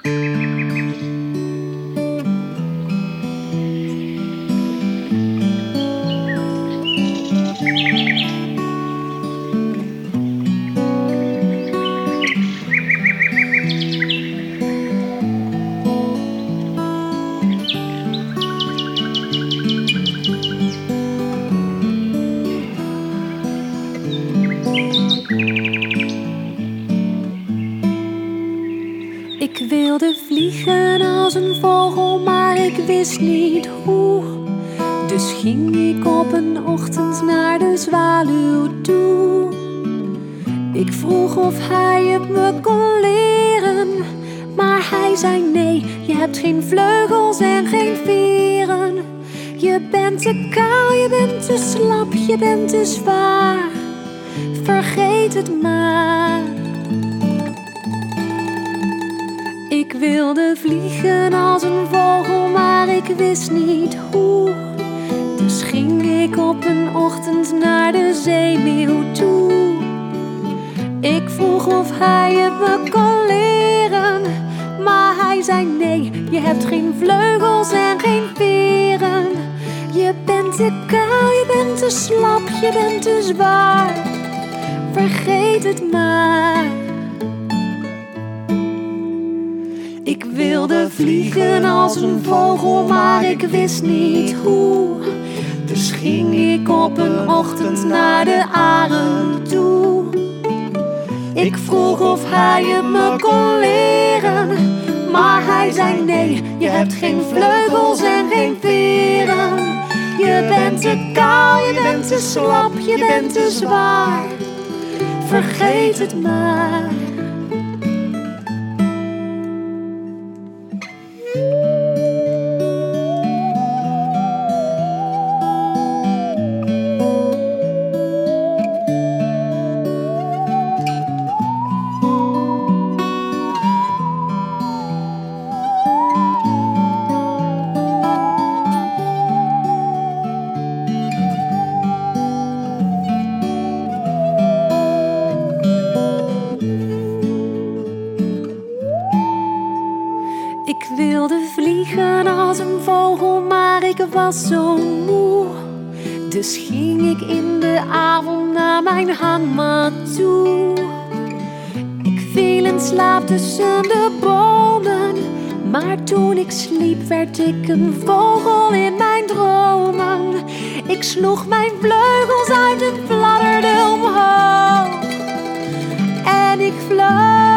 Ik wilde vliegen als een vogel, maar ik wist niet hoe. Dus ging ik op een ochtend naar de zwaluw toe. Ik vroeg of hij het me kon leren, maar hij zei nee, je hebt geen vleugels en geen veren. Je bent te kaal, je bent te slap, je bent te zwaar. Vergeet het maar. Ik wilde vliegen als een vogel, maar ik wist niet hoe. Dus ging ik op een ochtend naar de zeemeeuw toe. Ik vroeg of hij het me kon leren, maar hij zei nee, je hebt geen vleugels en geen veren. Je bent te kaal, je bent te slap, je bent te zwaar. Vergeet het maar. Ik wilde vliegen als een vogel, maar ik wist niet hoe. Dus ging ik op een ochtend naar de arend toe. Ik vroeg of hij het me kon leren, maar hij zei nee, je hebt geen vleugels en geen veren. Je bent te kaal, je bent te slap, je bent te zwaar. Vergeet het maar. Ik wilde vliegen als een vogel, maar ik was zo moe. Dus ging ik in de avond naar mijn hangmat toe. Ik viel in slaap tussen de bomen, maar toen ik sliep werd ik een vogel in mijn dromen. Ik sloeg mijn vleugels uit en fladderde omhoog en ik vloog.